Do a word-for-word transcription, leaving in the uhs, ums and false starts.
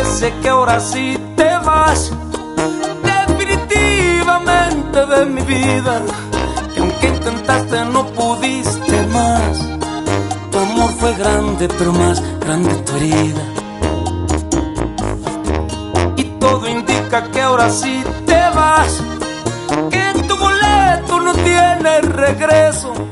parece que ahora sí te vas definitivamente de mi vida, que aunque intentaste no pudiste más. Tu amor fue grande, pero más grande tu herida, y todo indica que ahora sí te vas, que tu boleto no tiene regreso.